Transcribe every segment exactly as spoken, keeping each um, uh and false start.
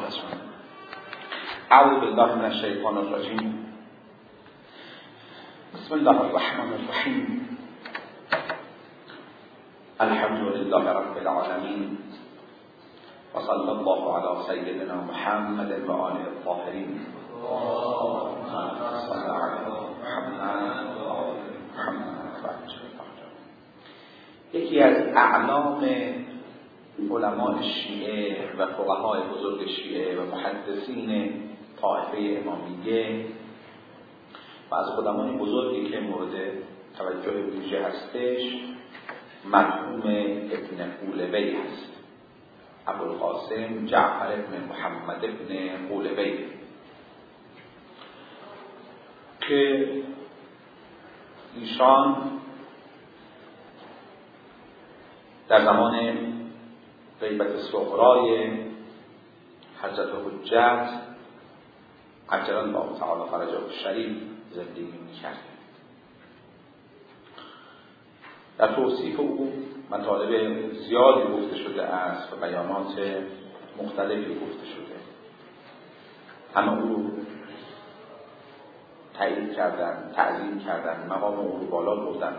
اعوذ بالله من الشیطان الرجیم. بسم الله الرحمن الرحیم. الحمد لله رب العالمین و صلی الله علی سیدنا محمد و آله الطاهرین. یکی از اعلام علماء شیعه و فقهای بزرگ شیعه و محدثین طائفه امامیه و از علمای بزرگی که مورد توجه ویژه هستش مرحوم ابن قولبی هست، ابوالقاسم جعفر ابن محمد ابن قولبی، که ایشان در زمان غیبت صغرای حضرت حجت عجل الله تعالی فرجه الشریف زندگی می‌کرد. در توصیف او مطالب زیادی گفته شده است و بیانات مختلفی گفته شده. همه او رو تایید کردن، تعظیم کردن، مقام او رو بالا بردن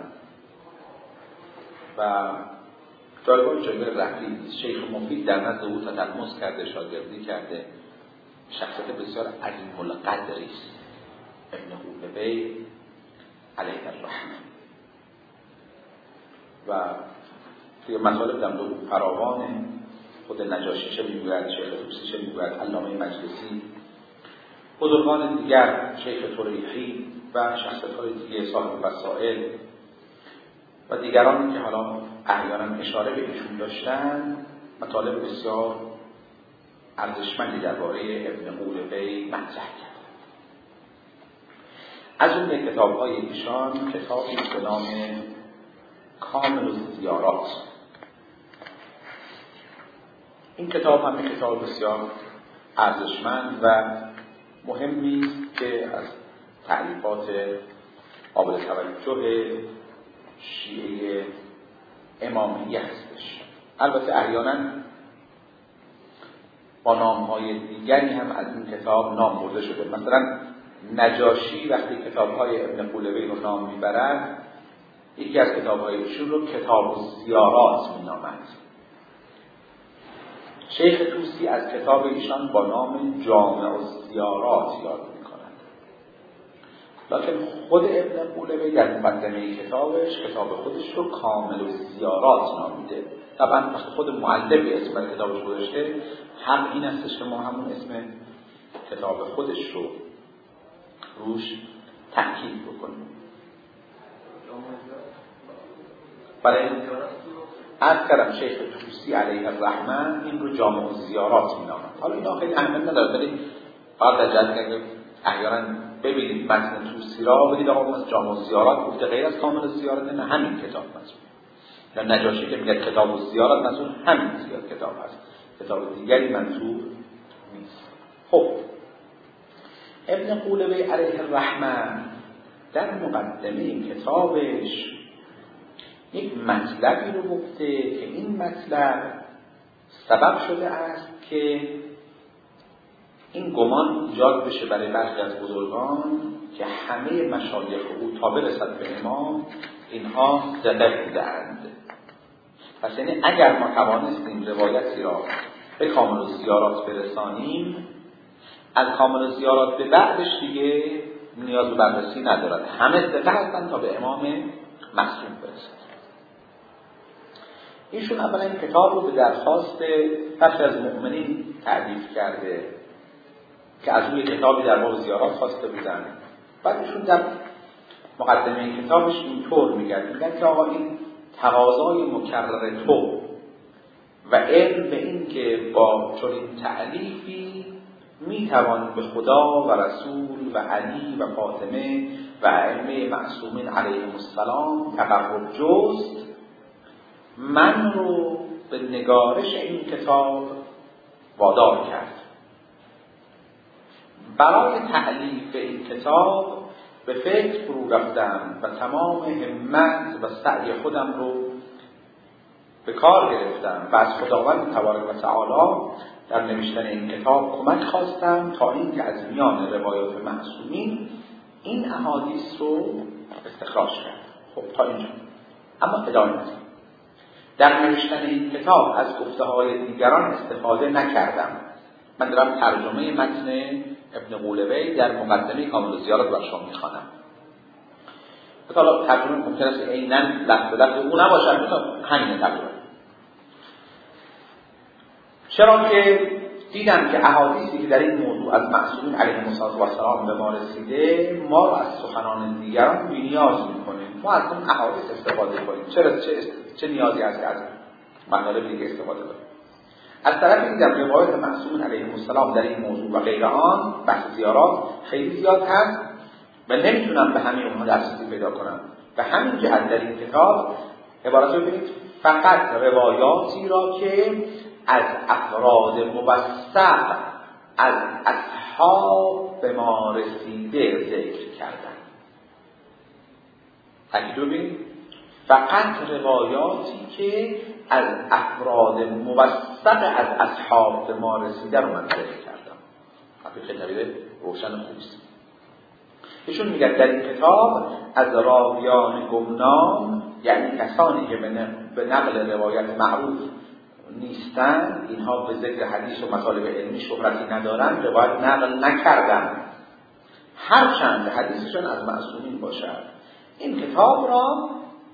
و جایگاه جایگاه رفیع. شیخ مفید در نزد او تلمس کرده، شاگردی کرده، شخصیت بسیار عظیم القدری است ابن قولبی علیه الرحمه و توی مطالب در دو فراوانه. خود نجاشی چه میگوید، شیخ طوسی چه میگوید، علامه مجلسی، بزرگان دیگر، شیخ طریحی و شخصیت‌های دیگه، صاحب وسائل و دیگرانی که حالا احیانا اشاره به ایشون داشتن، مطالب بسیار ارزشمندی درباره ابن قولبی مطرح کرد. از اون کتاب‌های ایشان کتابی به نام کامل الزیارات. این کتاب هم کتاب بسیار ارزشمند و مهمی است که از تألیفات قابل توجه شیعه امامیه هستش. البته احیانا با نام‌های دیگری هم از این کتاب نام برده شده. مثلا نجاشی وقتی کتاب‌های ابن قولبی رو نام میبرد، یکی از کتاب‌های ایشون رو کتاب الزیارات می‌نامد. شیخ طوسی از کتاب ایشان با نام جامع الزیارات یاد می‌کند. لکن خود ابن قولبی در مقدمه کتابش کتاب خودش رو کامل الزیارات نامیده. طبعا وقتی خود مؤلف اسم بر کتابش گذاشته، هم این استش که ما همون اسم کتاب خودش رو روش تأکید بکنیم. برای از کردم شیخ طوسی علیه الرحمن این رو جامع الزیارات می‌نامد. حالا اینا خیلی اهمیت نداره، ولی فقط در جهت که احیانا ببینید متن طوسی را بدید آقا از جامع الزیارات گفته غیر از کامل الزیارات، نه همین کتاب مسئول. یا نجاشی که میگه کتاب الزیارات مسئول همین زیارت کتاب هست، کتاب دیگری منظور نیست. خب ابن قولبی علیه الرحمن در مقدمه کتابش یک مطلبی رو گفته که این مطلب سبب شده است که این گمان ایجاد بشه برای برخی از بزرگان که همه مشایخ او تا برسد به امام اینها زده بودند. پس یعنی اگر ما توانستیم روایتی را به کامل الزیارات برسانیم، از کامل الزیارات به بعدش دیگه نیاز به بررسی ندارد، همه زده هستند تا به امام معصوم برسد. ایشون اولا این کتاب رو به درخواست بخشی از مؤمنین تألیف کرده که از روی کتابی در باب زیارات خواسته بودن. بعد ایشون در مقدمه این کتابش اینطور میگن میگن که آقا این تقاضای مکرر تو و علم به این که با چنین تألیفی میتوان به خدا و رسول و علی و فاطمه و ائمه معصومین علیهم السلام تقرب جست، من رو به نگارش این کتاب وادار کرد. برای تألیف این کتاب به فکر فرو رفتم و تمام همت و سعی خودم رو به کار گرفتم و از خداوند تبارک و تعالی در نوشتن این کتاب کمک خواستم تا اینکه از میان روایات معصومین این احادیث رو استخراج کرد. خب تا اینجا. اما ادامه میدم. در نوشتن این کتاب از گفته های دیگران استفاده نکردم. من دارم ترجمه متن ابن قولوی در مقدمه کامل الزیارات بر شما میخوانم. حالا ترجمه ممکن است عیناً لفظ به لفظ او نباشد، مثلا همین ترجمه. چرا که دیدم که احادیثی که در این موضوع از معصومین علیهم السلام به ما رسیده ما رو از سخنان دیگران بی‌نیاز می‌کنه. ما از اون احادیث استفاده کنیم. چرا چه چه نیازی هست که از مطالب دیگه استفاده کنیم؟ از طرفی دیدم روایات معصومین علیهم السلام در این موضوع و غیر آن بحث زیارات خیلی زیاد هست و نمیتونم به همه اونها دسترسی پیدا کنم. به همین جهت در این کتاب عبارت رو ببینید فقط روایاتی را که از افراد موثق از اصحاب به ما رسیده ذکر کردن. تاکید ببینید فقط روایاتی که از افراد موثق از اصحاب به ما رسیده رو من ذکر کردم. خیلی خیلی روشن خوبیست. ایشون میگه در این کتاب از راویان گمنام، یعنی کسانی که به نقل روایت معروف نیستند، اینها به ذکر حدیث و مطالب علمی شهرتی ندارند، روایت نقل نکردند هرچند حدیثشون از معصومین باشد. این کتاب را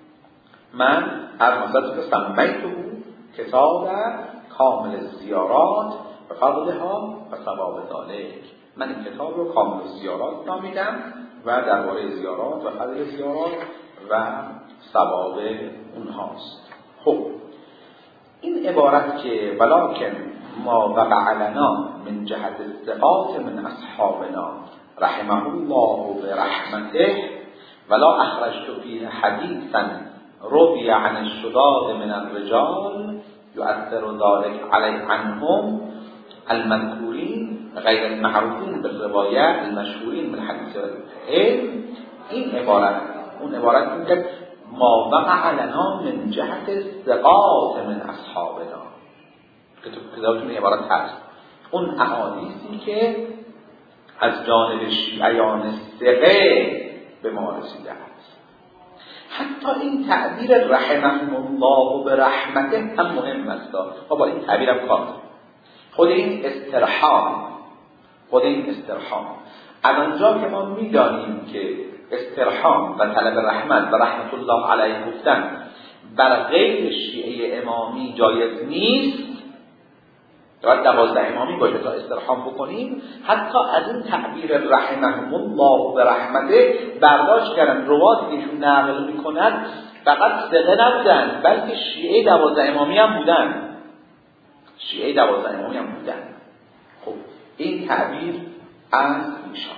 من از مصدق سمیته کتاب کامل الزیارات و فضلها و ثواب ذالک. من این کتاب رو کامل الزیارات نامیدم و درباره زیارات و فضل زیارات و ثواب اونهاست. خب این عبارت که ولکن ما وقع لنا من جهت الثقات من اصحابنا رحمه الله برحمته ولا اخرجت فيه حديثا روي عن الشداد من الرجال يؤثر ذلك عليه عنهم المذكورين غیر المعروفین بالروایه المشهورین من حدیث علم. این عبارت اون عبارت این که ما وقع لنا من جهت الثقات من اصحابنا که تو کتابتون این عبارت هست، اون احادیثی که از جانب شیعیان ثقه به ما رسیده است. حتی این تعبیر رحمه الله به رحمته هم مهم است. ما با این تعبیرم کار خود این استرحام خود این استرحام از آنجا که ما میدانیم که استرحام و طلب رحمت و رحمت الله علیه گفتن بر غیر شیعه امامی جایز نیست، باید دوازده امامی باشه تا استرحام بکنیم. حتی از این تعبیر رحمه الله به رحمته برداشت کردن رواتی که ایشون نقل میکنن فقط ثقه نبودن بلکه شیعه دوازده امامی هم بودن شیعه دوازده امامی هم بودن. خب این تعبیر از ایشان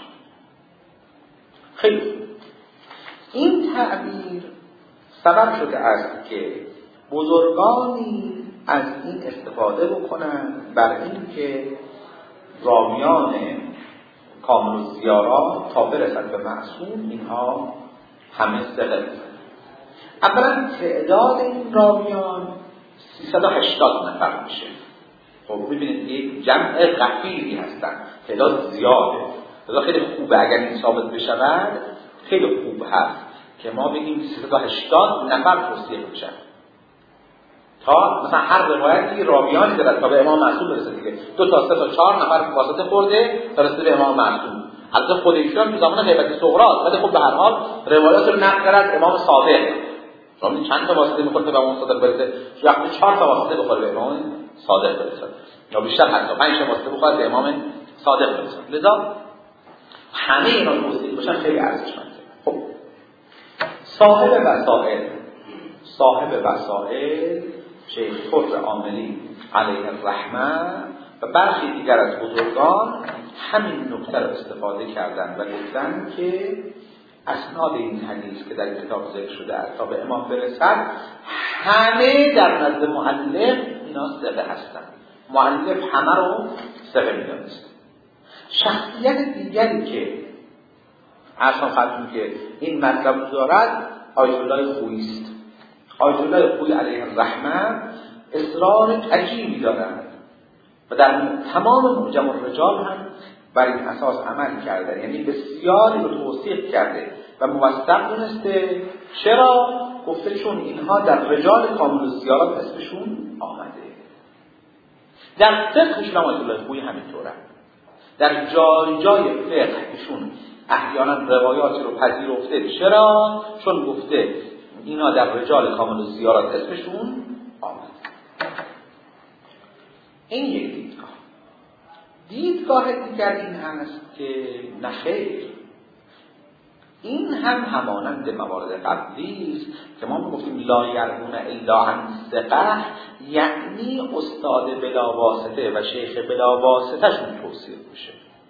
خیلی این تعبیر سبب شده است که بزرگانی از این استفاده بکنند بر این که راویان کامل الزیارات تا برسد به معصوم اینها همه ثقه بودند. اولا تعداد این راویان سیصد و هشتاد نفر میشه. خب ببینید یک جمع غفیری هستن، تعداد زیاده. تعداد خیلی خوبه. اگر این ثابت بشود خیلی خوب هست که ما بگیم سیصد و هشتاد نفر توصیف بشن تا مثلا هر روایتی راویانی دارد تا به امام معصوم برسه دیگه. دو تا سه تا چهار نفر واسطه خورده تا رسیده به امام معصوم. البته خود ایشون تو زمان غیبت صغرا، ولی خب به هر حال روایات رو نقل کرد امام صادق. شما چند تا واسطه می‌خوره به امام صادق برسه؟ وقتی چهار تا واسطه بخوره به امام صادق برسه یا بیشتر حتی پنج تا واسطه بخوره به امام صادق برسه. لذا همه اینا توصیف باشن خیلی ارزشمنده. خب صاحب وسائل صاحب وسائل شیخ فر عاملی علیه الرحمه و برخی دیگر از بزرگان همین نکته رو استفاده کردن و گفتن که اسناد این حدیث که در این کتاب ذکر شده است تا به امام برسد همه در نزد مؤلف اینا ثقه هستند. مؤلف همه رو ثقه می‌دانست. شخصیت دیگری که اصلا خاطر که این مطلب دارد آیت الله خویی است. آیت الله خویی علیه الرحمه اصرار عجیبی دارند و و در تمام معجم الرجال هم بر این اساس عمل کرده، یعنی بسیاری رو توصیف کرده و موثق دونسته. چرا؟ گفته چون اینها در رجال کامل الزیارات اسمشون آمده. در فقهشون هم آیت الله خویی همینطوره، در جای جای فقهشون احیانا روایاتی رو پذیرفته. چرا؟ چون گفته اینا در رجال کامل الزیارات اسمشون آمده. این یک دیدگاه. دیدگاه دیگر این هست که نخیر، این هم همانند موارد قبلی است که ما میگفتیم لا یرون الا عن ثقه، یعنی استاد بلا واسطه و شیخ بلا واسطه شون توصیف بشه،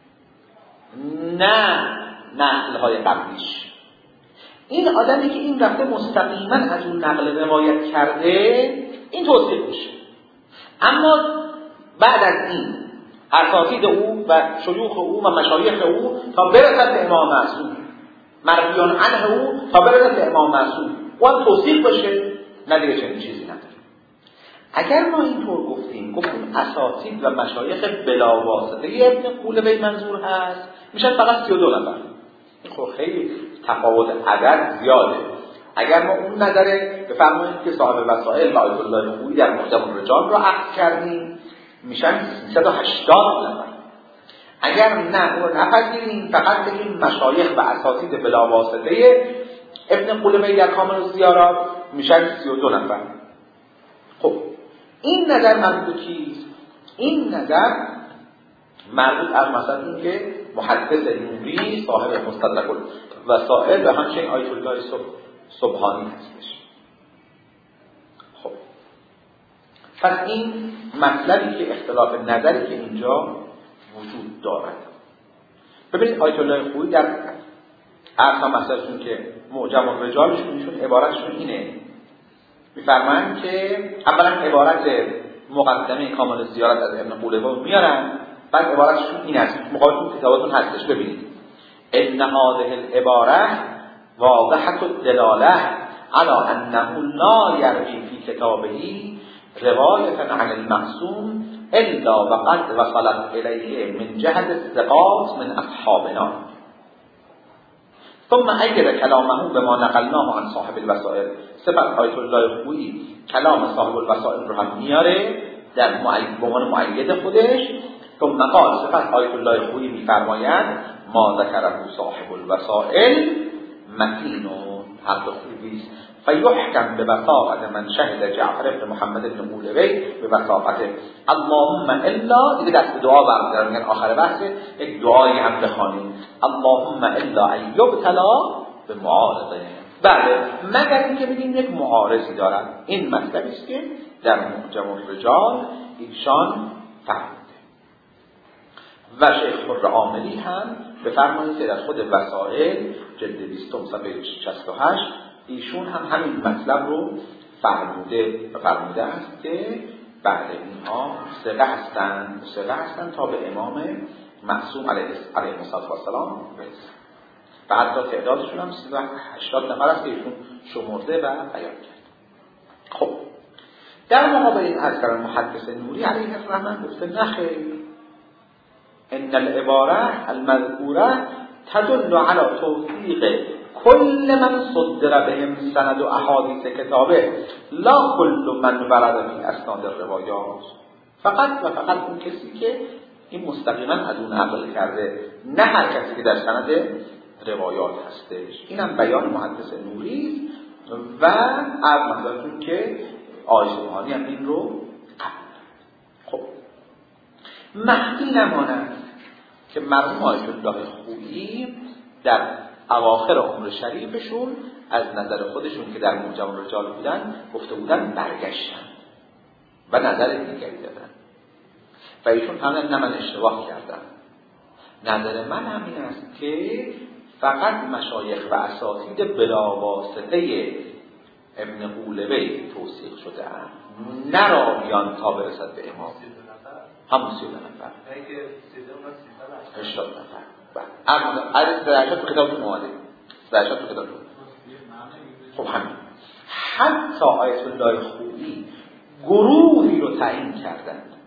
نه نقل های قبلیش. این آدمی که این رفته مستقیما از اون نقل روایت کرده این توصیف بشه، اما بعد از این اساتید او و شیوخ او و مشایخ او تا برسد به امام معصوم، مرویان عنه او تا برسد به امام معصوم، او هم توصیف باشه، نه دیگه چنین چیزی نداره. اگر ما اینطور گفتیم گفتیم اساتید و مشایخ بلا واسطه ابن قولبی منظور هست، میشن فقط سی و دو نفر. این خب خیلی تفاوت عدد زیاده. اگر ما اون نظره بفرمایید که صاحب وسائل آیت الله خویی در معجم الرجال رو عقد کردیم، میشن سیصد و هشتاد نفر. اگر نه اون نپذیریم، فقط بگیم مشایخ و اساتید بلا واسطه ابن قولبی در کامل الزیارات، میشن سی و دو نفر. خب این نظر مربوط کیست؟ این نظر مربوط از مثلا این که محدث نوری صاحب مستدرک الوسائل و همچنین آیت الله سبحانی هستش. خب پس این مطلبی که اختلاف نظری که اینجا وجود دارد. ببینید آیت الله خویی در اصلا مثلشون که معجم الرجالشون ایشون عبارتشون اینه، میفرمایند که اولا عبارت مقدمه کامل الزیارت از ابن قولبی میارن، بعد عبارتشون این است، مقابل کتاباتون هستش، ببینید ان هذه العباره واضحه الدلاله على انه لا يروي في كتابه روایت عن المعصوم الا وقد وصلت الیه من جهت الثقات من اصحابنا. ثم اید کلامه بما نقلناه عن صاحب الوسائل. سپس آیت الله خویی کلام صاحب الوسائل رو هم میاره در معید به عنوان معید خودش. ثم قال، سپس آیت الله خویی میفرماید ما ذکره صاحب الوسائل متین حق خوبی است فیحکم بوثاقت من شهد جعفر بن محمد بن قولبی بوثاقته. اللهم الا، دیگه دست دعا برمی‌دارن، میگن آخر بحث یک دعایی هم بخوانیم، اللهم الا ان یبتلا به معارضه، بله مگر اینکه بگیم یک معارضی دارن. این مطلبی است که در معجم الرجال ایشان فرموده. و شیخ خرعاملی هم بفرمایید که در خود وسائل جلد بیستم صفحه شصت و هشت ایشون هم همین مطلب رو فرموده و فرموده است که بعد اینها ثقه هستند ثقه هستند تا به امام معصوم علیه السلام برسند. و حتی تعدادشون هم سیصد و هشتاد نفر است که ایشون شمرده و بیان کرد. خب در مقابل این اذکار محدث نوری علیه الرحمن گفته نخیر، ان العباره المذکوره تدل على توثیق کل من صدر بهم سند و احادیث کتابه لا کل من ورد فی اسناد الروایات. فقط و فقط اون کسی که این مستقیما از اون نقل کرده، نه هر کسی که در سند روایات هستش. اینم بیان محدث نوری و از مثلا که آیه سبحانی هم این رو قبول. خب مخفی نماند که مرحوم آیت الله خویی در اواخر عمر شریفشون از نظر خودشون که در معجم الرجال بودن گفته بودن برگشتن و نظر دیگری دادن و ایشون فرمودن نه من اشتباه کردم، نظر من همین است که فقط مشایخ و اساتید بلا واسطه ابن قولبی توثیق شده اند، نه راویان تا برسد به امام. همون سی و دو نفر هشتاد نفر. از درجات تو کتابتون اومده، درجات تو کتابتون. خب همین حتی آیت الله خویی گروهی رو تعیین کردند،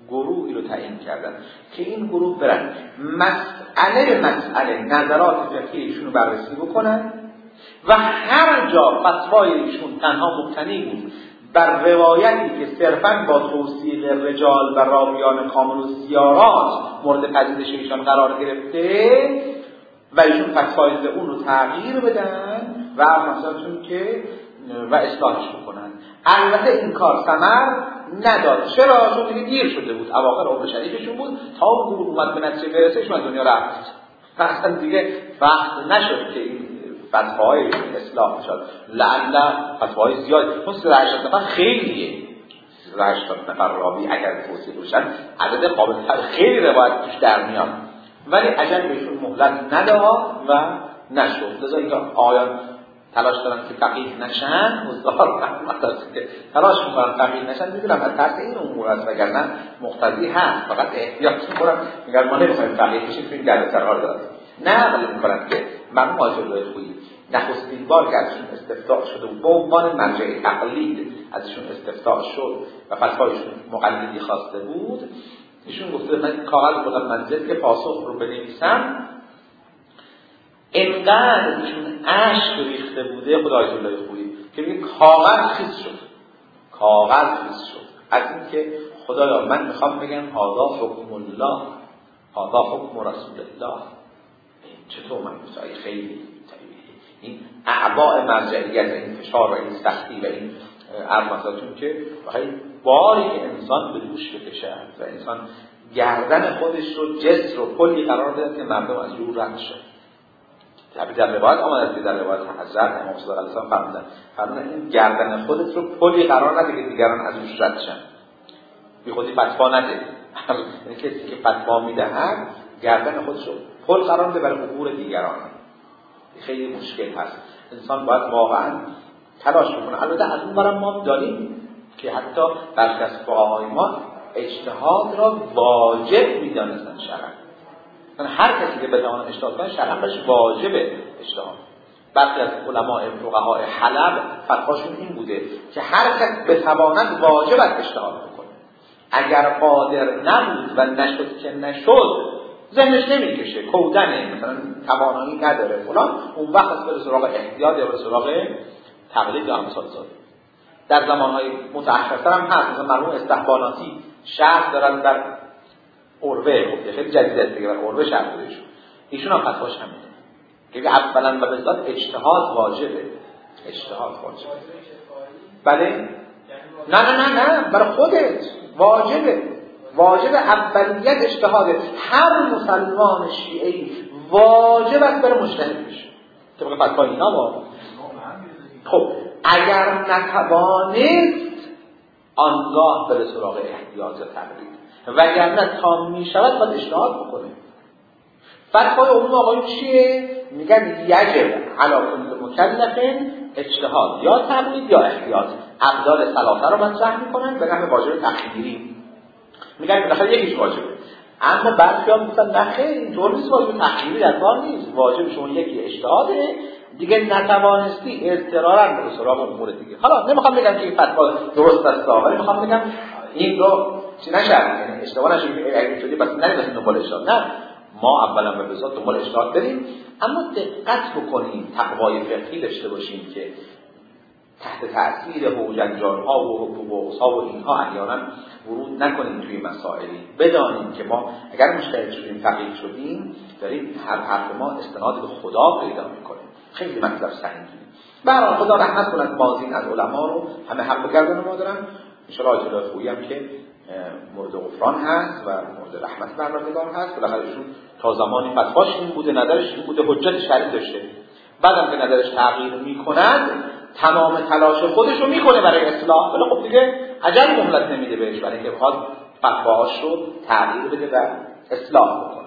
گروهی رو تعیین کردن که این گروه برن مسئله به مسئله نظرات فقهی ایشون رو بررسی بکنن و هر جا فتوای ایشون تنها مبتنی بود بر روایتی که صرفاً با توصیق رجال و راویان کامل و سیارات مورد پذیرش ایشان قرار گرفته و ایشون فتوای اون رو تغییر بدن و مثلا که و اصلاحش بکنن. البته این کار ثمر نداد. چرا؟ چون دیگه دیر شده بود، اواخر عمر شریفشون بود، تا اون گروه اومد به نتیجه برسه شما دنیا رفت. اصلا دیگه وقت نشد که این فتواهای اصلاح شد. لعل فتواهای زیاد، اون سیصد و هشتاد نفر خیلیه. سیصد و هشتاد نفر راوی اگر توصیف بشن عدد قابل تر، خیلی روایت توش در میاد، ولی عجل بهشون مهلت نداد و نشد. لذا اینکه آیان تلاش دارن که فقیه نشن، مزدار رحمت که تلاش میکنن فقیه نشن، میدونم از ترس این امور است، وگرنه مقتضی هست، فقط احتیاط میکنن میگن ما نمیخوایم فقیه بشیم تو این دردسرها رو داریم. نه ولی میکنن که مرحوم آجرلوی خویی نخستین بار که ازشون استفتاء شده و به عنوان مرجع تقلید ازشون استفتاء شد و فتوایشون مقلدی خواسته بود، ایشون گفته من کاغذ بودم منزل که پاسخ رو بنویسم، اینقدر ایشون اشک ریخته بوده خدای جلوی خویی که میگه کاغذ خیس شد، کاغذ خیس شد از این که خدایا من میخوام بگم هذا حکم الله، هذا حکم رسول الله. چطور من بسایی خیلی این اعباء مرجعیت، این فشار و این سختی و این ارمزاتون که بخواهی باری که انسان به دوش بکشد و انسان گردن خودش رو جسر رو کلی قرار دهد که مردم از رو رد شد. طبعی در روایت آمده که در روایت حضرت امام صادق علیه السلام فرمودن فرمودن این گردن خودت رو کلی قرار نده که دیگران از روش رد شن، بی خودی فتوا نده. این کسی که فتوا میدهد گردن خودش رو پل قرار میده برای عبور دیگران. خیلی مشکل هست. انسان باید واقعا تلاش بکنه. البته از اون برم ما داریم که حتی برخی از فقهای ما اجتهاد را واجب میدانستن شرعاً. یعنی هر کسی که بتواند اجتهاد کنه شرعاً بهش واجبه اجتهاد. برخی از علماء فقهای حلب فتواشون این بوده که هر کس بتواند واجب است اجتهاد بکنه. اگر قادر نبود و نشد که نشد، ذهنش نمیکشه، کودنه، مثلا توانایی نداره فلان، اون وقت از بره سراغ احتیاط یا بره سراغ تقلید یا امثال ذالک. در زمانهای متأخرتر هم هست، مثلا مرحوم استحباناتی شرح دارن در عروه، خیلی جدیده دیگه، در عروه شرح داره ایشون. ایشون هم فتواش همینه که اولا و بالذات اجتهاد واجبه، اجتهاد واجبه. بله؟ نه نه نه نه برای خودت واجبه، واجب اولیت اجتهاده. هر مسلمان شیعی واجب است بره مجتهد بشه طبق فتوای اینا. با خب اگر نتوانست آنگاه بره سراغ احتیاط و تقلید، وگرنه تا میشود باید اجتهاد بکنه. فتوای عموم آقایون چیه؟ میگن یجب علی کل مکلف اجتهاد، یا تقلید یا احتیاط. ابدال ثلاثه رو مطرح میکنن به نحو واجب تخییری، میگن بالاخره یکیش واجبه. اما بعضیا میگن نه خیر اینطور نیست، واجب تخییری در کار نیست، واجب شما یکی اجتهاده دیگه، نتوانستی اضطرارا به سراغ امور دیگه. حالا نمیخوام بگم که این فتوا درست است، ولی میخوام بگم این رو چی نشه، یعنی اشتباه نشه اگه شدی بس نریم دنبال اجتهاد. نه، ما اولا به بذات دنبال اجتهاد بریم، اما دقت بکنیم، تقوای فقهی داشته باشیم که تحت تأثیر هوجنجان‌ها و حقوق‌ها و اینها احیانا ورود نکنیم توی مسائلی. بدانیم که ما اگر مجتهد شدیم، فقیه شدیم، داریم هر حرف ما استناد به خدا پیدا می‌کنیم. خیلی مطلب سنگینه. برای خدا رحمت کند مازین از علما رو، همه حق به گردن ما دارن. ان شاء الله اجازه خویی هم که مورد غفران هست و مورد رحمت پروردگار هست. بالاخره ایشون تا زمانی فتواش این بوده، نظرش این بوده، حجت شرعی داشته. بعدم که نظرش تغییر می‌کند، تمام تلاش خودش رو میکنه برای اصلاح، ولی خب دیگه عجل مهلت نمیده بهش برای اینکه بخواد فتواهاش رو تغییر بده و اصلاح بکنه.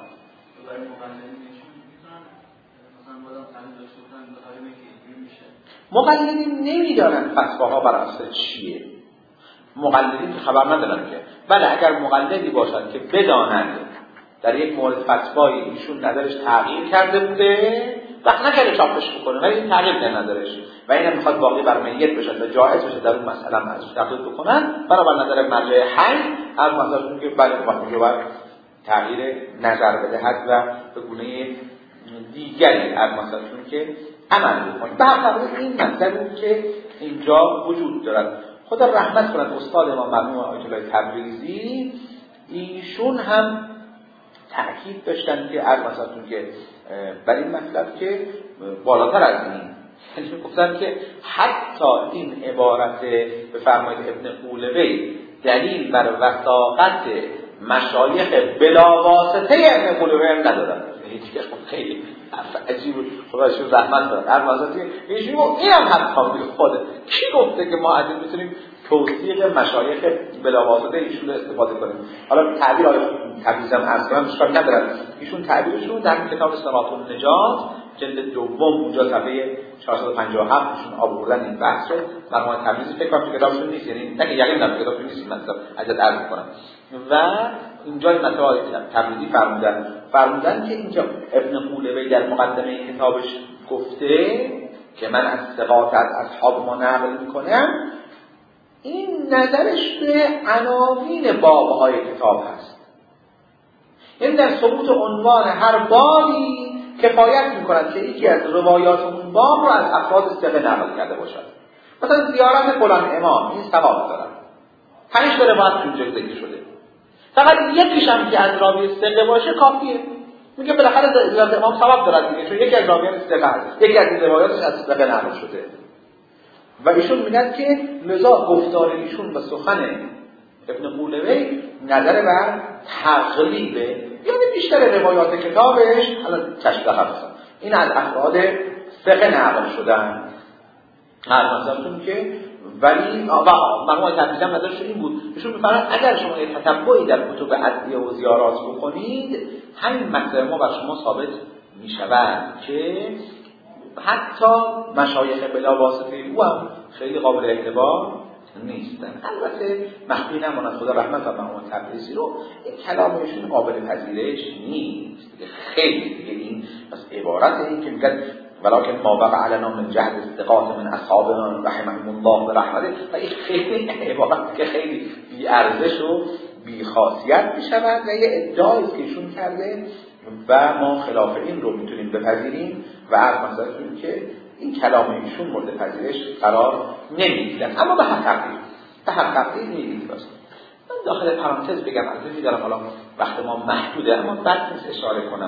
مقلدین نمیدانن فتواها بر اساس چیه، مقلدین خبر ندارن که. ولی اگر مقلدی باشد که بدانند در یک مورد فتوای ایشون نظرش تغییر کرده بوده وقت نکرده چاپش بکنه ولی این تغییر نظرش و اینم میخواد باقی بر میت بشه و جایز بشه در اون مسئله هم ازش تقلید بکنن برای نظر مرجع حی از مثلا که بله وقتی که باید تغییر نظر بدهد و به گونه دیگری از مثلا که عمل بکنه. به هر طریق این مطلبی که اینجا وجود دارد. خدا رحمت کند استاد ما مرحوم آیت الله تبریزی، ایشون هم تأکید داشتن که از مثلا که بر این مطلب که بالاتر از این، یعنی گفتن که حتی این عبارت به فرمایش ابن قولوی دلیل بر وثاقت مشایخ بلا واسطه ابن قولوی هم ندادن. هیچ کس خیلی عجیب بود. خدایشون رحمت کنه. هر واسطه ایشون اینم هم کامل خوده. کی گفته که ما از این میتونیم توصیق مشایخ بلا واسطه ایشون رو استفاده کنیم؟ حالا تعبیر آیه تبریز هم عرض کنم اشکال ندارد. ایشون تعبیرشون در کتاب صراط النجات جلد دوم اونجا صفحه چهارصد و پنجاه و هفت ایشون آوردن این بحث رو. مرحوم تبریزی فکر کنم تو کتابشون نیست، یعنی نه که یقین دارم کتابشون نیست مثلا عجب عرض کنم. و اینجا این مطلب تبریزی فرمودن فرمودن که اینجا ابن قولوی در مقدمه کتابش گفته که من از ثقات از اصحاب ما نقل میکنم، این نظرش به عناوین بابهای کتاب هست. این در ثبوت عنوان هر بابی کفایت میکند که یکی از روایات اون باب رو از افراد ثقه نقل کرده باشد. مثلا زیارت فلان امام این ثواب دارد، پنج تا روایت اونجا ذکر شده، فقط یکیش هم که از راوی ثقه باشه کافیه. میگه بالاخره زیارت امام ثواب دارد دیگه، چون یکی از راویان ثقه است، یکی از روایاتش از ثقه نقل شده. و ایشون میگن که لذا گفتار ایشون و سخن ابن قولوی نظر بر تقلیبه، یعنی بیشتر روایات کتابش الان تشبیه هست این از افراد ثقه نقل شدن. هر مثلا که ولی مرحوم تبریزی هم نظرش این بود، ایشون میفرمایند اگر شما یه تتبعی در کتب ادعیه و زیارات بکنید همین مطلب ما بر شما ثابت میشود که حتی مشایخ بلا واسطه او هم خیلی قابل اعتبار نیستن. البته مخفی نماند خدا رحمت کنه مرحوم تبریزی رو، این کلامشون قابل پذیرش نیست دیگه، خیلی دیگه این بس عبارت این که میگن ولکن ما وقع علنا من جهد استقاط من اصحابنا رحمهم الله برحمته، و این خیلی عبارت که خیلی بی ارزش و بی خاصیت میشود و یه ادعایی که ایشون کرده و ما خلاف این رو میتونیم بپذیریم و عرض مثلا که این کلام ایشون مورد پذیرش قرار نمیگیرن. اما به هر تقدیر به هر تقدیر میدید باشه. من داخل پرانتز بگم از اینکه دارم حالا وقت ما محدوده اما بعد نیست اشاره کنم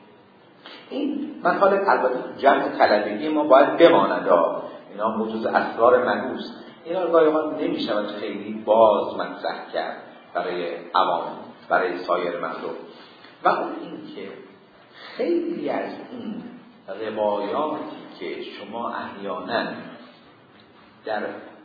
این مطالب البته جمع طلبگی ما باید بماند، اینا موجود اسرار مگوست، اینا رو گاهی نمیشود خیلی باز مطرح کرد برای عوام برای سایر مردم. و اون این که خیلی از این روایاتی که شما احیانا در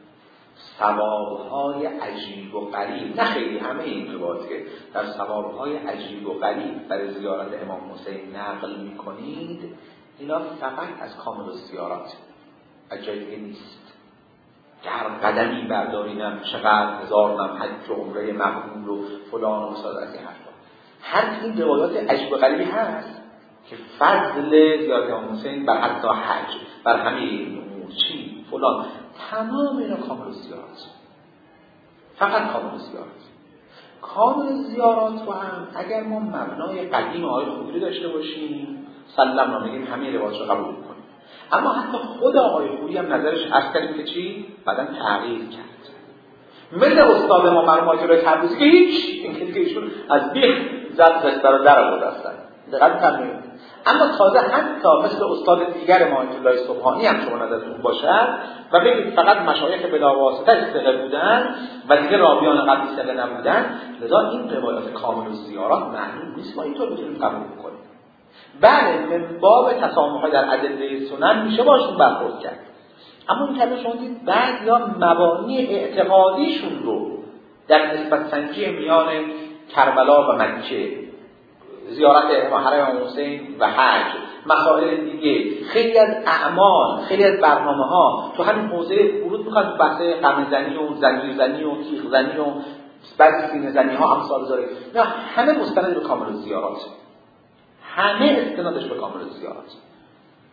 ثوابهای عجیب و غریب، نه خیلی همه این روایات که در ثوابهای عجیب و غریب برای زیارت امام حسین نقل میکنید، اینا فقط از کامل الزیارات، از جای دیگه نیست. هر قدمی بردارینم چقدر هزارم حج و عمره مقبول و فلان و مساد از این حرفا، هر این روایات عجیب و غریبی هست که فضل زیارت امام حسین بر حتی حج بر همین امور چی فلان، تمام اینا کامل زیارت، فقط کامل زیارت. کامل زیارات رو هم اگر ما مبنای قدیم آیه خودی داشته باشیم سلام رو میگیم همه روایات رو قبول کنیم، اما حتی خود آیه خودی هم نظرش از کردیم که چی بعداً تغییر کرد. مثل استاد ما مرحوم آیت الله تبریزی که هیچ این که دیگه ایشون از بیخ زد قصه رو در آورد هستن دقیقاً تمام. اما تازه حتی مثل استاد دیگر ما آیت الله سبحانی هم شما نظرتون باشد و بگید فقط مشایخ بلا واسطه ثقه بودن و دیگه راویان قبلی ثقه نبودن، لذا این روایات کامل الزیارات معلوم نیست ما اینطور بتونیم قبول کنیم. بله من باب تسامح در ادله سنن میشه باشون برخورد کرد، اما این کلمه شما دید بعد یا مبانی اعتقادیشون رو در نسبت سنجی میان کربلا و مکه، زیارت حرم حسین و حج، مسائل دیگه، خیلی از اعمال، خیلی از برنامه ها تو همین حوزه ورود میخواد تو بحث قمع زنی و زنجیر زنی و تیغ زنی و بعضی سینه زنی ها امثال داره، نه همه مستند به کامل زیارات، همه استنادش به کامل زیارات.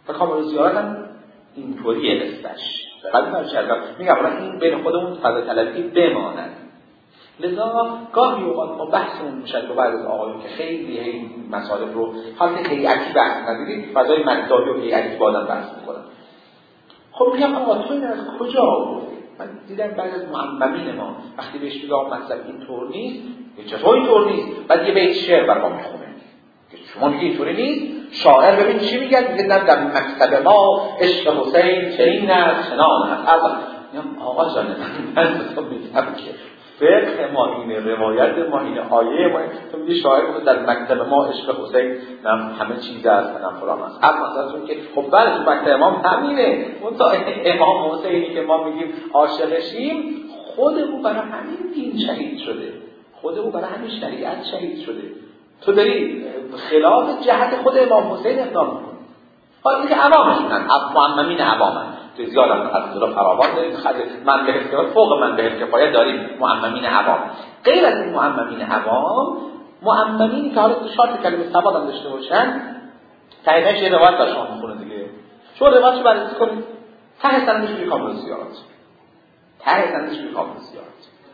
و کامل زیارت هم اینطوریه قصه‌اش. قبل از چرا میگم این بین خودمون فضا طلبی بماند. لذا گاهی اوقات ما بحثمون میشه تو بعد از آقایون که خیلی هی مسائل رو حالت هیئتی بحث ندیدید، فضای مداری و هیئتی با آدم بحث میکنن. خب میگم آقا تو این از کجا آوردی؟ من دیدم بعد از معممین ما وقتی بهش میگم مطلب اینطور نیست، چطور اینطور نیست؟ بعد یه بیت شعر برام میخونه. شما میگی اینطوری نیست؟ شاعر ببین چی میگه؟ میگه نه در مکتب ما عشق حسین چنین است چنان است. الله میگم آقا جان من تو میگم که فقه ما اینه، روایت ما اینه، آیه ما اینه. تو میگی شاعر میگه در مکتب ما عشق حسین نم همه چیز است، نم فلان است. هر مثلا که خب بله تو مکتب امام همینه. اون تا امام حسینی که ما میگیم عاشقشیم، خود او برای همین دین شهید شده، خود او برای همین شریعت شهید شده. تو داری خلاف جهت خود امام حسین اقدام میکنی. حالا اینکه عوامشونن، معممین عوامن. تو زیاد از دور فراوان داریم، من به اختیار فوق من به کفایت داریم معممین عوام. غیر از این معممین عوام، معممینی که حالا شرط کلمه سواد هم داشته باشن، تاییدش یه روایت برای شما میخونه دیگه. شما روایتشو بررسی کنید، ته سندش روی کامل زیارت. ته سندش روی کامل زیارت.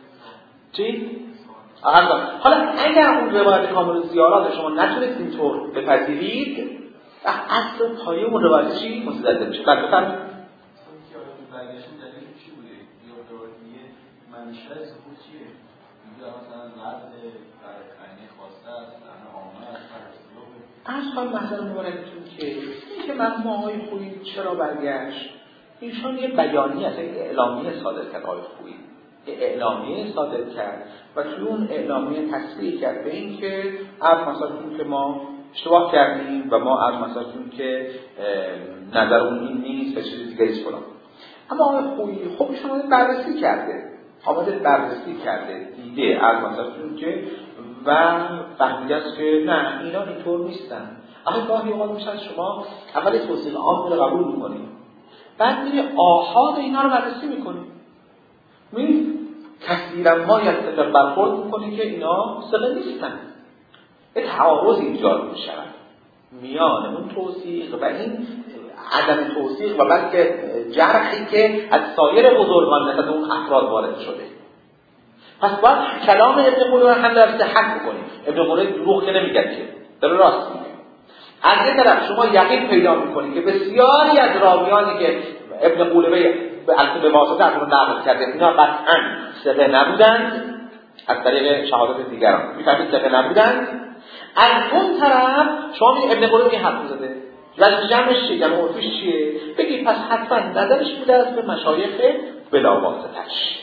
چی؟ حالا اگر اون روایت کامل زیارات شما نتونید اینطور بپذیرید، اصل پایه اون روایت چی؟ متضاد میشه. بعد بفرمایید. برگشتن دلیل چی بوده؟ یا روایتیه منشأ ظهور چیه؟ میگه مثلا رد برکنی خواسته است، انا عامه است، اصلا مثلا مبارکتون که اینکه مرحوم آقای خویی چرا برگشت؟ ایشان یه بیانیه است، یه اعلامیه صادر کرد آقای خویی. اعلامیه صادر کرد و توی اون اعلامیه تصریح کرد به این که از مثلا که ما اشتباه کردیم و ما از مثلا که نظر اون این نیست و چیز دیگه ایست کنم. اما آقای خویی خب شما بررسی کرده، آمده بررسی کرده، دیده از مثلا که و فهمیده است که نه اینا اینطور نیستن. اما گاهی اوقات میشه شما اول توصیل عام رو قبول میکنید، بعد میری آحاد اینا رو بررسی میکنید، می تصویرا ما یستقل برخورد میکنی که اینا ثقه نیستن. یه تعارض ایجاد میشود میان اون توصیق و این عدم توصیق و بلکه جرحی که از سایر بزرگان نسبت اون افراد وارد شده. پس باید کلام ابن قلوه هم در صحت بکنیم. ابن قلوه دروغ که نمیگه که داره راست میگه. از یه طرف شما یقین پیدا میکنید که بسیاری از راویانی که ابن قلوه البته به واسطه از اون نقل کرده اینا قطعاً ثقه نبودند، از طریق شهادت دیگران میفهمید ثقه نبودند. از اون طرف شما میگه ابن قلوه این حرف زده، ولی جمعش چیه؟ جمع عرفیش چیه؟ بگید پس حتما نظرش بوده است به مشایخ بلا واسطه‌اش.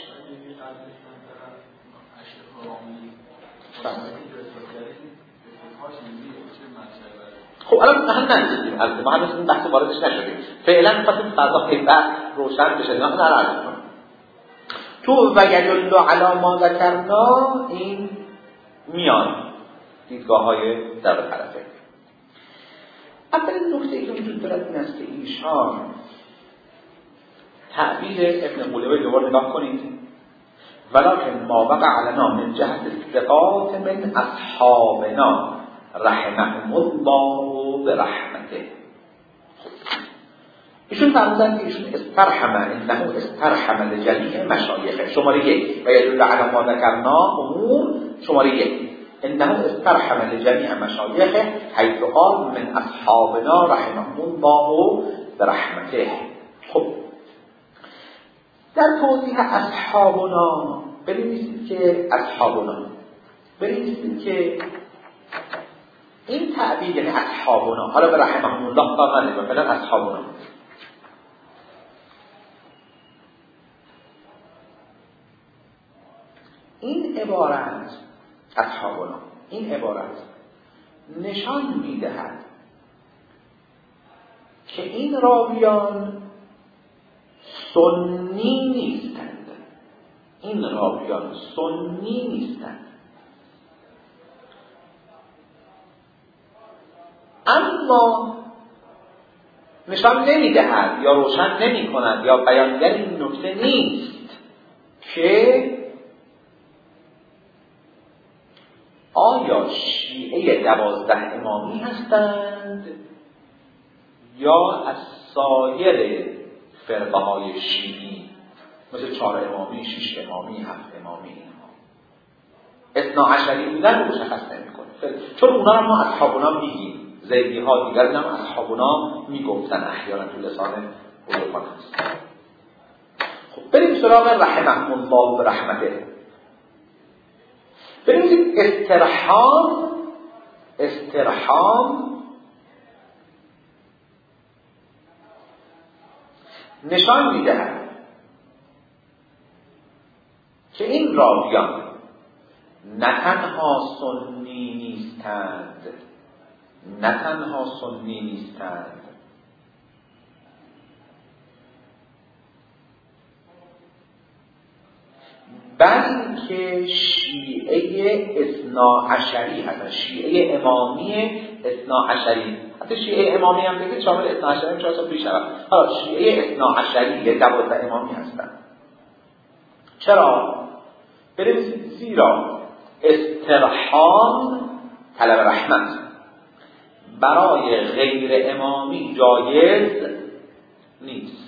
خب الان هم نمیدونیم، البته ما هنوز این بحث واردش نشدیم. فعلا خواستیم فضا پیدا روشن بشه، نه نرازم کنیم. تو و یدل علی ما ذکرنا این میان دیدگاه‌های در طرفه. اولین نکته که وجود دارد این است که ایشان تعبیر ابن قلوه دوباره نگاه کنید، ولکن ما وقع علنا من جهت الثقات من اصحابنا رحمهم الله برحمته. ایشون فرمودن که ایشون استرحم، انه استرحم لجمیع مشایخ. شماره یک و یدل علی ما ذکرنا امور شماره یک، انه استرحم لجمیع مشایخ حیث قال من اصحابنا رحمهم الله برحمته. خب در توضیح اصحابنا بنویسید که اصحابنا بنویسید که این تعبیر یعنی اصحابنا، حالا به رحمهم الله تا منه مثلا اصحابنا، این عبارت اصحابنا این عبارت نشان میدهد که این راویان سنی نیستند. این راویان سنی نیستند، اما نشان نمیدهد یا روشن نمی کند یا بیانگر این نکته نیست که آیا شیعه دوازده امامی هستند یا از سایر فرقه های شیعی مثل چهار امامی، شش امامی، هفت امامی اینها اثنا عشری بودن رو مشخص نمی‌کنه، چون اونا رو ما اصحابنا میگیم، زیدی ها دیگر هم اصحابنا میگفتن احیانا تو لسان علوفان هست. خب بریم سراغ رحمهم الله به رحمته. بریم استرحام استرحام نشان میدهد که این راویان نه تنها سنی نیستند نه تنها سنی نیستند بلکه شیعه اثنا عشری هستند، شیعه امامی اثنا عشری. حتی شیعه امامی هم بگید شامل اثنا عشری چهار سال پیش رفت. حالا شیعه اثنا عشری دوازده امامی هستند. چرا؟ بریم زیرا استرحام طلب رحمت برای غیر امامی جایز نیست.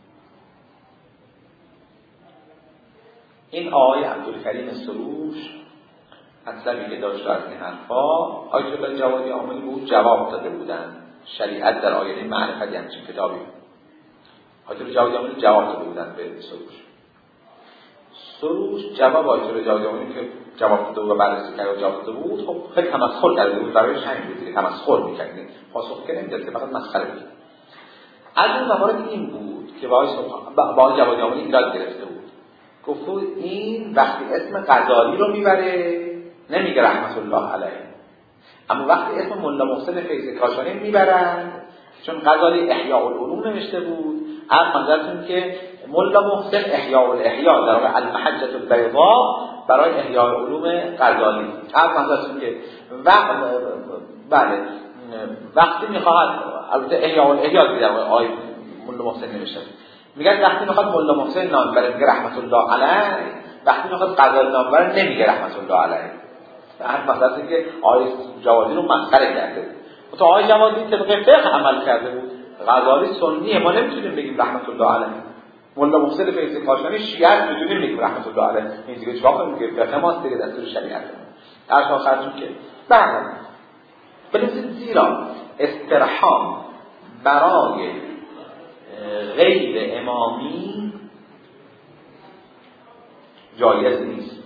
این آقای عبدالکریم سروش مطلبی که داشت از این حرفا آیت الله جوادی عاملی به او جواب داده بودن. شریعت در آینه معرفت یعنی چه کتابی آیت الله جوادی عاملی جواب داده بودن به سروش. سروش جواب آیت الله جوادی عاملی که جواب داده و بررسی کرده و جواب داده بود خب خیلی تمسخر کرده بود، برای همین بود که تمسخر می‌کرد، پاسخ که نمی‌داد که فقط مسخره بود. از اون موارد این بود که با آیت جوادی عاملی ایراد گرفته بود. گفت این وقتی اسم غزالی رو میبره نمیگه رحمت الله علیه، اما وقتی اسم ملا محسن فیض کاشانی میبرن چون غزالی احیاء العلوم نوشته بود. عرض منظرتون که ملا محسن احیاء الاحیاء در واقع المحجة البیضاء برای احیاء علوم غزالی. عرض منظرتون که وقت بله وقتی میخواد البته احیاء الاحیاء دیگر آیه ملا محسن نوشته میگن وقتی میخواد ملا محسن نام بره میگه رحمت الله علیه، وقتی میخواد غزالی نام بره نمیگه رحمت الله علیه. حرف مثلا اینه که آیه جوادی رو مسخره کرده بود. تو آیه جوادی طبق فقه عمل کرده بود. غزالی سنیه، ما نمیتونیم بگیم رحمت الله علیه. ملا محسن فیض کاشانی شیعه میتونیم بگیم رحمت الله علیه. این دیگه چیکار کنیم که فقه ماست دیگه، دستور شریعت ما. در آخرتون که بعد بنویسید زیرا استرحام برای غیر امامی جایز نیست.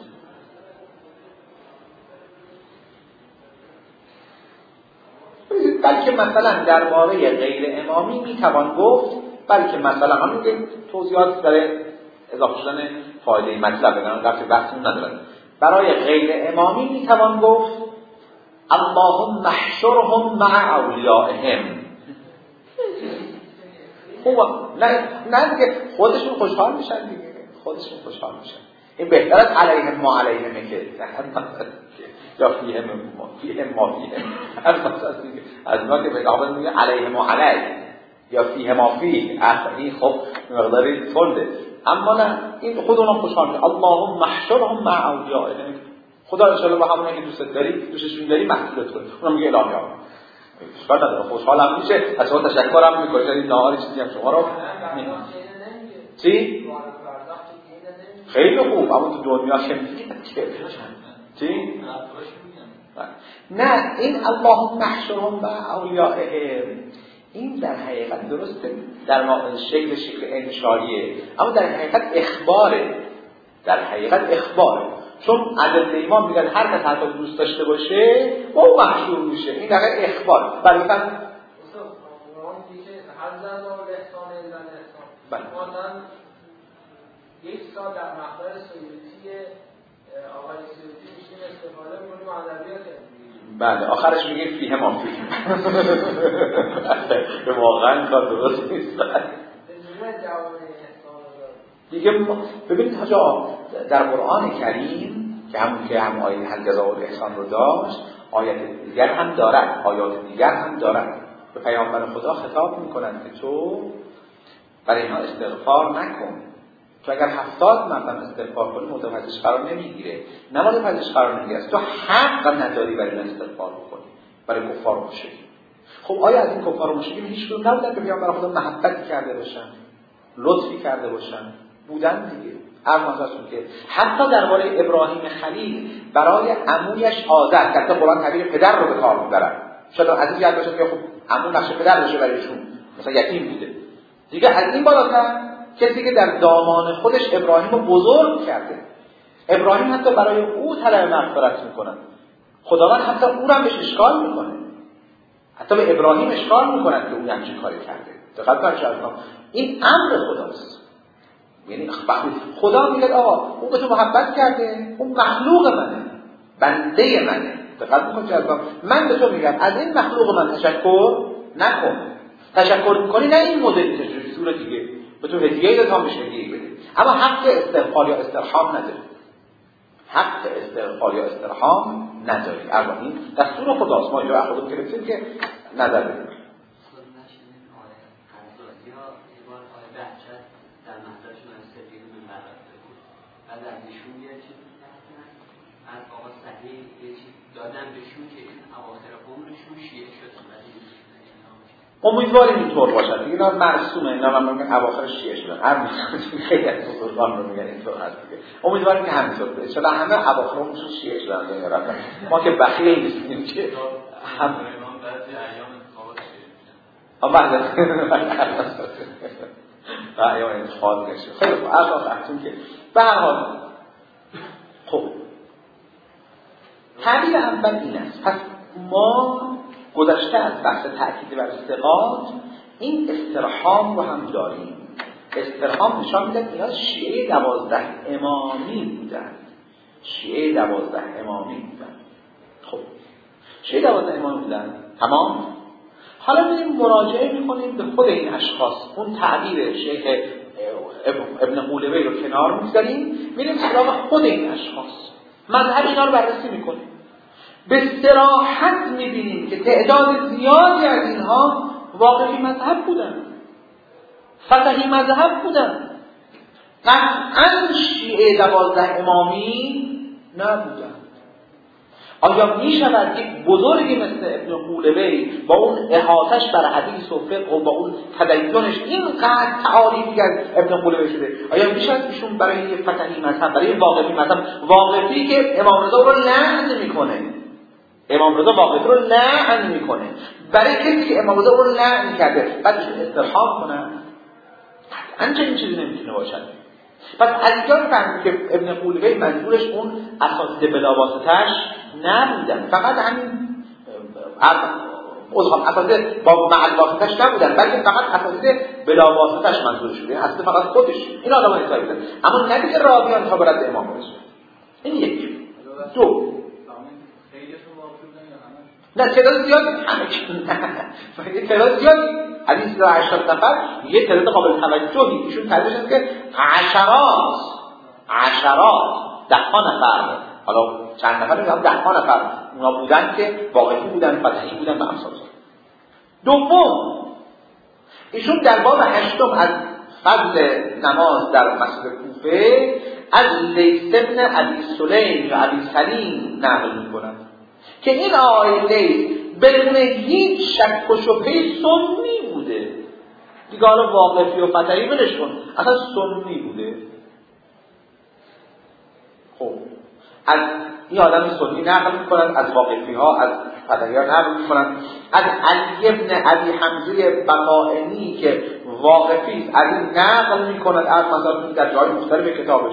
بلکه مثلا درباره غیر امامی میتوان گفت، بلکه مثلا همون که توضیحات داره اضافه شدن فایده مطلب بگن رفت بحثمون ندارن. برای غیر امامی میتوان گفت اللهم احشرهم مع اولیائهم. خوبه نه نه دیگه خودشون خوشحال میشن دیگه، خودشون خوشحال میشن. این بهتر از علیهم ما علیهم که یا فیهم ما فیهم ما فیهم از ما که بگاه میگه علیهم ما علیه یا فیهم ما فیه این خب مقداری تنده، اما نه این خود اونا خوشحال میشن. اللهم احشرهم مع اولیائهم. خدا ان شاء الله با همونایی که دوست داری دوستشون داری محصولت کنه. اونم میگه الهی آمین. اشکال نداره، خوشحالم میشه، از شما تشکرم میکنه. این نهار چیزی هم شما رو چی؟ خیلی خوب، اما تو دنیا که میگه چی؟ نه این اللهم احشرهم مع اولیائهم این در حقیقت درسته در شکل شکل انشاریه، اما در حقیقت اخباره، در حقیقت اخباره. چون عدد ایمان میگن هر کس حتی دوست داشته باشه با او محشور میشه. این در اخبار برای مثلا هر زن و احسان ایلن احسان مثلا یک سال در مقبر سیوطی آقای سیوطی میشیم استفاده کنیم و ادبیات بله آخرش میگه فیه ما فیه که واقعا کار درست نیست دیگه. ببینید حاجا در قرآن کریم که همون که هم آیه هل جزاء الاحسان رو داشت، آیات دیگر هم دارد، آیات دیگر هم دارد. به پیامبر خدا خطاب میکنند که تو برای اینها استغفار نکن، تو اگر هفتاد مرتبه استغفار کنی متوجهش قرار نمیگیره، نه متوجهش قرار نمیگیره، تو حق نداری برای این استغفار بکنی، برای کفار مشرکین. خب آیا از این کفار و مشرکین هیچ کدوم نبودن که پیامبر خدا محبت کرده باشن، لطفی کرده باشن؟ بودن دیگه. ارمانتون که حتی درباره ابراهیم خلیل برای عمویش آذر که قرآن تعبیر پدر رو به کار میبرن، شاید از این جهت باشه که خب عمو نقش پدر باشه برایشون، مثلا یتیم بوده دیگه. از این بالاتر کسی که در دامان خودش ابراهیم رو بزرگ کرده، ابراهیم حتی برای او طلب مغفرت میکنن، خداوند حتی او رو هم بهش اشکال میکنه، حتی به ابراهیم اشکال میکنن که او همچین کاری کرده. دقت کنید این امر خداست. یعنی خدا میگه آقا اون به تو محبت کرده، اون مخلوق منه، بنده منه. دقت میکنید من به تو میگم از این مخلوق من تشکر نکن. تشکر میکنی نه این مدلی تشکر، صورت دیگه به تو هدیه داد هم بهش هدیه بده، اما حق استغفار یا استرحام نداری. حق استغفار یا استرحام نداری. اما این دستور خداست، ما اینجا خودمون گرفتیم که نظر بدیم. بعد از ایشون یه چیز از آقا صحیح یه چیز دادن بهشون که این اواخر عمرشون شیعه شدن. امیدواریم اینطور باشد دیگه. اینا مرسومه، اینا من میگم اواخر شیعه شدن. هر میگم خیلی از بزرگان رو میگن اینطور هست دیگه. امیدواریم که همینطور بشه. چرا همه اواخر عمرشون شیعه شدن دنیا رفتن. ما که بخیل نیستیم که هم بعضی ایام انتخابات شیعه و ایام انتخاب نشه. خیلی خوب. اصلا فهمتون که به هر حال خب تعبیر اول این است. پس ما گذشته از بحث تأکید بر استقامت این استرحام رو هم داریم. استرحام نشان میده اینا شیعه دوازده امامی بودن. شیعه دوازده امامی بودن. خب شیعه دوازده امامی بودن تمام. حالا میریم مراجعه میکنیم به خود این اشخاص. اون تعبیر شیخ ابن قولبی رو کنار میذاریم، میریم سراغ خود این اشخاص، مذهب اینا رو بررسی میکنیم. به صراحت میبینیم که تعداد زیادی از اینها واقعی مذهب بودن، فتحی مذهب بودن، قطعا شیعه دوازده امامی نبودن. آیا می شود یک بزرگی مثل ابن قولبی با اون احاطش بر حدیث و فقه و با اون تدینش اینقدر تعاریفی از ابن قولبی شده، آیا می شود ایشون برای یک فتحی مذهب، برای واقفی مذهب، واقفی که امام رضا رو لعن میکنه، امام رضا واقفی رو لعن میکنه، برای کسی که امام رضا رو لعن کرده بعد ایشون استرحام کنن؟ قطعا چنین چیزی نمیتونه باشد. پس از اینجا فهمید که ابن قولبی منظورش اون اساتید بلاواسطه‌اش نبودن، فقط همین اساتید با معلواسطه‌اش نبودن، بلکه فقط اساتید بلاواسطه‌اش منظورش بود، اصلا فقط خودش این آدم‌ها اینطوری بودن، اما نه دیگه راویان تا برد امام رسول. این یک. دو نه تعداد زیادی همه نه تعداد زیادی حدیث را هشتاد نفر یه تعداد قابل توجهی ایشون تعریفش هست که عشرات عشرات ده ها نفر، حالا چند نفر میگم ده ها نفر اونا بودن که واقعی بودن، فتحی بودن و امثال. دوم ایشون در باب هشتم از فضل نماز در مسجد کوفه از لیث بن ابی سلیم یا ابی سلیم نقل میکنن که این آقای لیث بدون هیچ شک و شبهه سنی بوده دیگه. حالا واقفی و فتحی بلش کن، اصلا سنی بوده. خب از این آدم سنی نقل میکنن، از واقفی ها از فتحی ها نقل میکنن، از علی ابن ابی حمزه بقائنی که واقفی از این نقل میکنن، از مثلا در جای مختلف کتابش،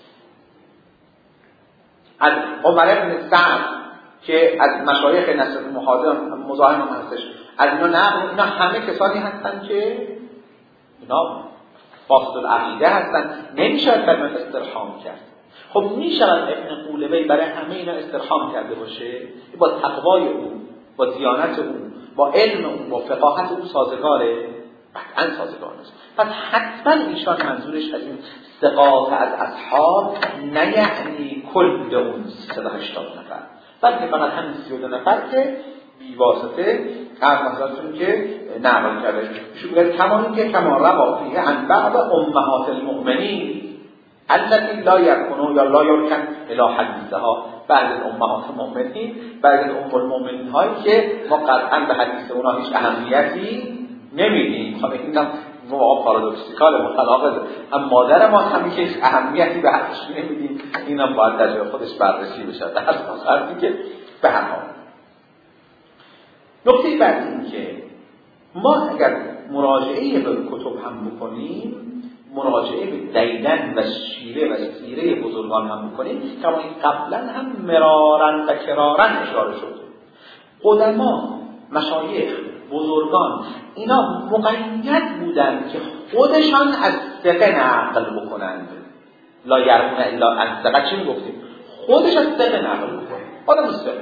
از عمر ابن سعد که از مشایخ نصر المحاضر مزاحم هم هستش، از اینا نقل. اینا همه کسانی هستن که اینا فاسد العقیده هستن، نمیشه کلمه استرحام کرد. خب میشود ابن قولبی برای همه اینا استرحام کرده باشه؟ با تقوای او، با دیانت او، با علم او، با فقاهت او سازگاره؟ قطعا سازگار نیست. پس حتما ایشان منظورش از این ثقات از اصحاب نه یعنی کل اون سیصد و هشتاد نفر، بلکه فقط همین سی و دو نفر که بیواسطه ارمزاتون که نقل کرده شو بگه کمانی که کما روا فیه عن بعض امهات المؤمنین التي لا یکونو یا لا یرکن الی حدیثها بعض از امهات مؤمنین، بعض از ام المؤمنین هایی که ما قطعا به حدیث اونا هیچ اهمیتی نمیدیم. خب اینم واقعا پارادوکسیکال متناقضه. اما مادر ما همین که اهمیتی به حدش نمیدیم، اینم باید در جای خودش بررسی بشه. در حالی که به هر حال نکته بعدی این که ما اگر مراجعه به کتب هم بکنیم، مراجعه به دیدن و شیره و سیره بزرگان هم بکنیم، کما این قبلا هم مرارن و کرارن اشاره شد. قدما، مشایخ، بزرگان اینا مقید بودند که خودشان از ثقه نقل بکنند. لا یرمون الا عن ثقه. چی میگفتیم؟ خودش از ثقه نقل بکنه. آدم ثقه.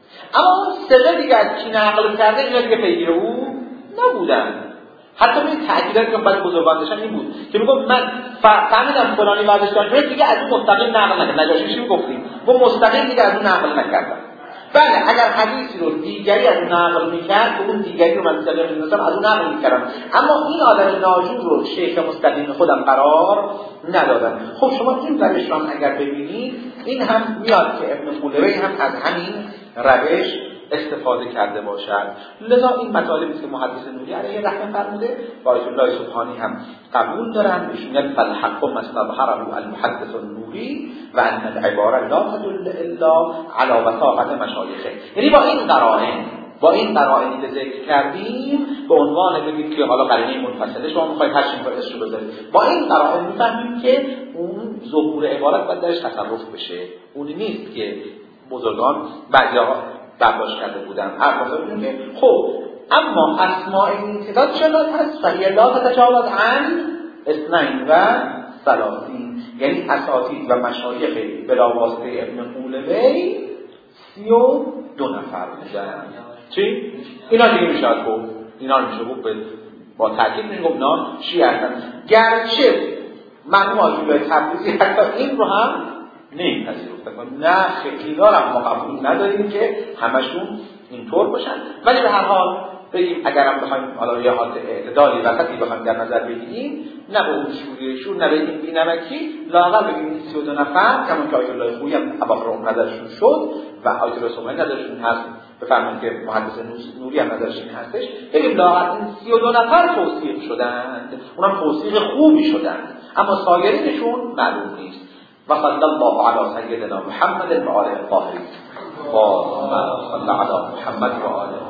اما اون ثقه دیگه از کی نقل کرده اینا دیگه پیگیر او نبودن. حتی این تأکیداتی که بعد بزرگان داشتن این بود که میگم من فهمیدم فلانی ورزشکار شده دیگه از اون مستقیم نقل نکردم. نجاشی چی میگفتیم؟ گفت مستقیم دیگه از اون نقل نکردم. بله اگر حدیثی رو دیگری از اون نقل میکرد که اون دیگری رو من مستقیم میدونستم از اون نقل میکردم، اما این آدم ناجور رو شیخ مستقیم خودم قرار ندادم. خب شما این روش رو هم اگر ببینید، این هم میاد که ابن خولوی هم از همین روش استفاده کرده باشد. لذا این مطالبی که محدث نوری علیه رحمه فرموده و آیت الله سبحانی هم قبول دارن. ایشون میگن فالحق مستظهره المحدث النوری و ان العباره لا تدل الا علی وثاقه مشایخه. یعنی با این قرائن با این قرائنی که ذکر کردیم به عنوان بگید که حالا قرینه منفصله شما میخواید هر چی میخواید رو بذارید، با این قرائن میفهمیم که اون ظهور عبارت باید درش تصرف بشه. اون نیست که بزرگان بعضی‌ها برداشت کرده بودن. هر بزرگ میگه خب اما اسماء این تعداد چقدر هست؟ فهی لا تتجاوز عن اثنین و ثلاثین. یعنی اساتید و مشایخ بلا واسطه ابن خولوی سی و دو نفر بودن. چی؟ اینا دیگه میشه گفت اینا میشه گفت با تاکید میگم اینا شیعه هستن. گرچه مرحوم آیت الله تبریزی حتی این رو هم نمی‌پذیرفتن. نه خیلی دارم ما قبول نداریم که همشون اینطور باشن، ولی به هر حال بگیم اگرم بخوایم حالا یه حالت اعتدالی وسطی بخوایم در نظر بگیریم، نه به اون شوری شور نه به این بی‌نمکی، لااقل بگیم سی و دو نفر کما که آیت الله خویی هم اواخر عمر نظرشون شد و آیت الله سبحانی نظرشون هست، بفرمایید که محدث نوری هم نظرش این هستش، بگیم لااقل این سی و دو نفر توصیف شدند، اونم توصیف خوبی شدند، اما سایرینشون معلوم نیست. وصلى الله على سيدنا محمد وعلى آله الطاهرين. اللهم صل على محمد وعلى